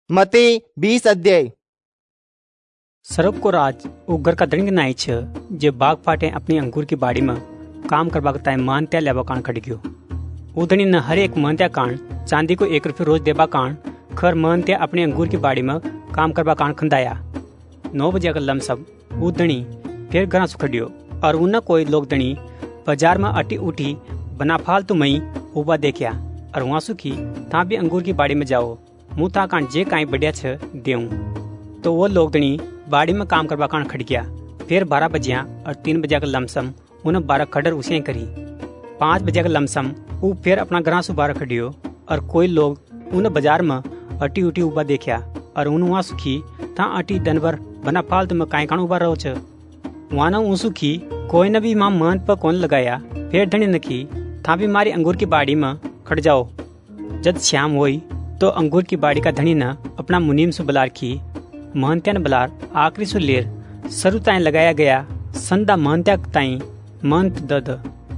मती 20 अध्याय। सरब को राज वो घर का दरिंग नाई छ जे बाग फाटे अपनी अंगूर की बाड़ी में काम करवा ताई मानत्या लेवा कान खड़ गयो। उधनी न हर एक मानत्या कान चांदी को 1 रुपये रोज देबा कान खर मानत्या अपनी अंगूर की बाड़ी में काम करवा कान खंदाया। 9 बजे अगर लमसब उधनी फिर घर सुखड़ियो और उन कोई लोग दणी बाजार में अटी उठी बना फालतू मई उबा देखिया और वहाँ सुखी था भी अंगूर की बाड़ी में जाओ मुँह था कान जे काई बढ़िया छ देऊँ। तो वो लोग दणी बाड़ी में काम करवा कान खड़ गया। फिर 12 बजिया और 3 बजे का लमसम उन्हें 12 खडर उसे करी। 5 बजे का लमसम वो फिर अपना ग्रां सु 12 खड़ियो और कोई लोग उन्हें बाजार में अटी उठी उबा देखिया और उन वहाँ सुखी था अटी दनवर बना फालतू में काई कान उबा रहो छ। वहाँ न ऊ सुखी कोई न भी माँ मन पर कौन लगाया। फिर धनी नखी था भी मारी अंगूर की बाड़ी में खड़ जाओ। जब शाम हुई तो अंगूर की बाड़ी का धनी न अपना मुनीम सु बलार की महंत्या न बलार आखिरी सु लेर सरु ताई लगाया गया संदा महंत्या ताई महंत दद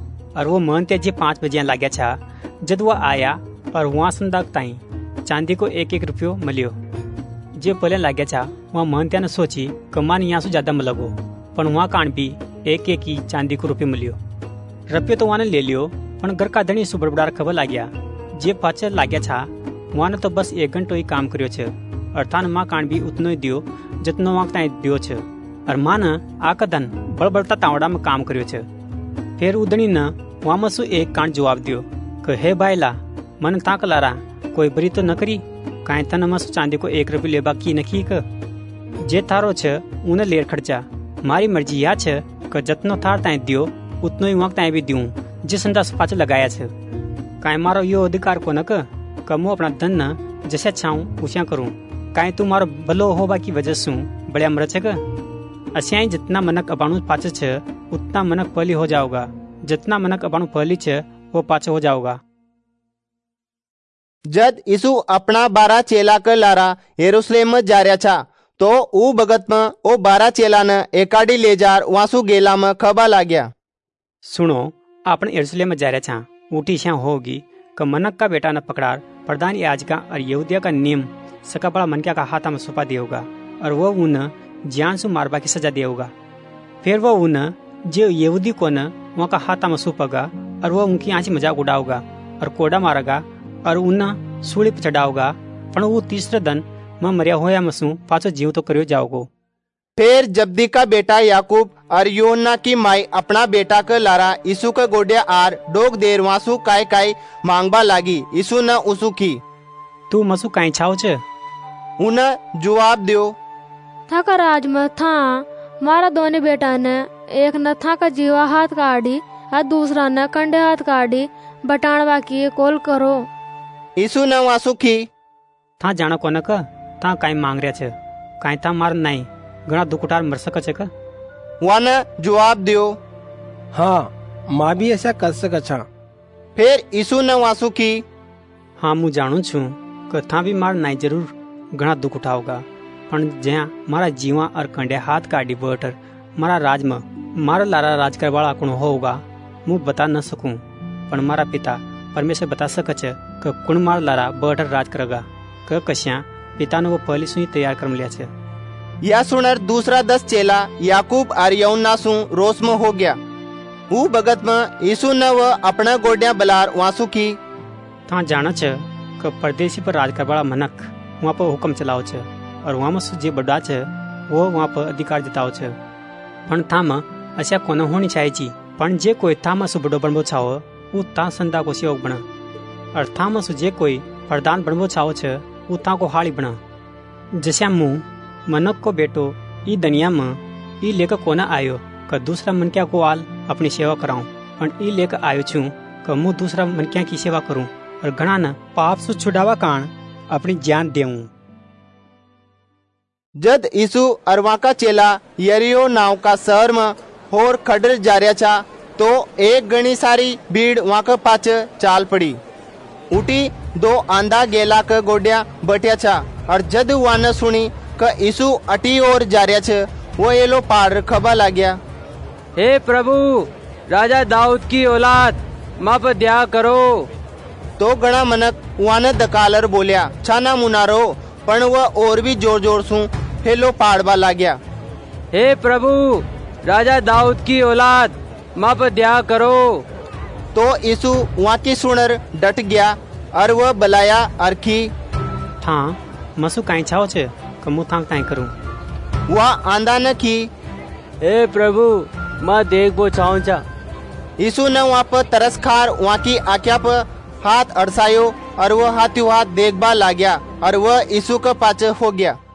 और वो महंत्या जे 5 बजे लाग्या छा। जब वह आया और वहाँ संदा ताई चांदी को 1-1 रुपयो मिलियो। जे पहले लाग्या छा वहाँ महंत्या ने सोची कमान यहाँ से ज्यादा मिलगो पर वहाँ कान भी 1-1 की चांदी को रुपये मिलियो। रुपये तो वहाँ ने ले लियो पर घर का धनी सु बड़बड़ा खबर लाग्या। जे पाचे लाग्या छा वहाँ ने तो बस 1 घंटो ही काम करियो छ और थान माँ कान भी उतनो ही दियो जितनो वहाँ ताई दियो छ और माँ न आका धन बड़बड़ता तावड़ा में काम करियो छ। फिर उदनी न वहाँ मसु एक कान जवाब दियो कि हे बायला मन ताक लारा कोई बरी तो न करी काई तन मसु चांदी को 1 रुपये लेबा की नखी क जे थारो छ उन्हें लेर खर्चा मारी मर्जी या छ क जतनो थार ताई दियो उतनो ही वहाँ ताई भी दियूं जिस संदास पाच लगाया छ। काई मारो यो अधिकार को न कमो अपना धन न जैसे चाहूं उसे करूं काई तू मारो भलो होबा की वजह से बड़िया मर छक। असियाई जितना मनक अबाणु पाचे छ उतना मनक पहली हो जाओगा जितना मनक अबाणु पहली छ वो पाचे हो जाओगा। जद यीशु अपना 12 चेला के लारा यरूशलेम में जा रहा छा तो ऊ भगत में ओ 12 चेला ने एकाडी ले जार वासु गेला में खबा लाग्या। सुनो आपने यरूशलेम में जा रहा छा उठी श्या होगी क मनक का बेटा न पकड़ार प्रधान याजका और यहूदिया का नियम सका बड़ा मनक्या का हाथा में सुपा दियोगा और वो उन जान सु मारबा की सजा दियोगा। फिर वो उन जो यहूदी को न वहाँ का हाथा में सुपगा और वो उनकी आँची मजाक उड़ाओगा और कोड़ा मारेगा और उन सूली पर चढ़ाओगा पर वो तीसरे दिन मैं मरिया होया मसू पाछो जीव तो करियो जाओगो। फिर जब्दी का बेटा याकूब और योना की माई अपना बेटा के लारा यीशु के गोडिया आर डोग देर वासु काय काय मांगबा लागी। यीशु न उसु की तू मसु काई छाव छ उन जवाब दियो था का राज में था मारा दोनों बेटा ने एक न था का जीवा हाथ काटी और दूसरा न कंडे हाथ काटी बटाणवा की कोल करो। यीशु न वासु की था जाना कोन का था काई मांग रहा छ काई था मार नहीं घना दुकुटार मर सक छ का वन जवाब दियो हाँ माँ भी ऐसा कर सक छा। फिर यीशु न वासु की हाँ मु जानू छू कि था भी मार नहीं जरूर घना दुख उठाओगा पर जहाँ मारा जीवा और कंडे हाथ काटी बटर मारा राज में मारा लारा राज करवाड़ा कुण होगा मु बता न सकूं पर मारा पिता परमेश्वर बता सकच कि कुण मार लारा बटर राज करेगा क कश्या पिता ने वो पहले से ही तैयार कर लिया छ। या सुनर दूसरा 10 चेला याकूब और यूहन्ना सु रोस में हो गया। वो भगत में यीशु न व अपना गोडिया बलार वासु की था जाना छ कि परदेशी पर राज करवाड़ा मनक वहाँ पर हुक्म चलाओ छ और वहाँ में जे बड़ा छ वो वहाँ पर अधिकार जताओ छ। पण था में ऐसा कोन होनी चाहिए जी पण जे कोई था में सु बड़ो बनबो छाओ वो ता संदा को सेवक बना और था में सु जे कोई प्रधान बनबो छाओ छ वो ता को हाली बना। जैसा मुँह मनक को बेटो ई दुनिया में ई लेकर कोना आयो क दूसरा मनक्या को आल अपनी सेवा कराऊं पर ई लेकर आयो छू क मुँह दूसरा मनक्या की सेवा करूं और घना न पाप सु छुड़ावा कान अपनी जान देऊं। जद यीशु और वहाँ का चेला यरीहो नाव का शहर में होर खडर जा रहा छा तो एक घनी सारी भीड़ वहाँ के पाछे चाल पड़ी। उठी 2 आंधा गेला के गोडिया बैठा छा और जद वहाँ ने सुनी क यीशु अटी और जा रहा छ वो येलो पार खबा लाग्या। हे प्रभु राजा दाऊद की औलाद माँ पर दया करो। तो घना मनक वहाँ ने दकालर बोलिया छाना मुनारो पण वह और भी जोर जोर सु हेलो पाड़वा लाग्या। हे प्रभु, राजा दाऊद की औलाद, माँ पर दया करो। तो यीशु वहाँ की सुनर डट गया और वह बलाया अरखी था मसु काई छाओ छे कमु थांग ताई करूं। वह आंदा न की। हे प्रभु, माँ देख वो चाहूं चा। यीशु ने वहाँ पर तरस खार वहाँ की आज्ञा पर हाथ अड़सायो और वह हाथों हाथ देखबा लाग्या और वह यीशु के पाछे हो गया।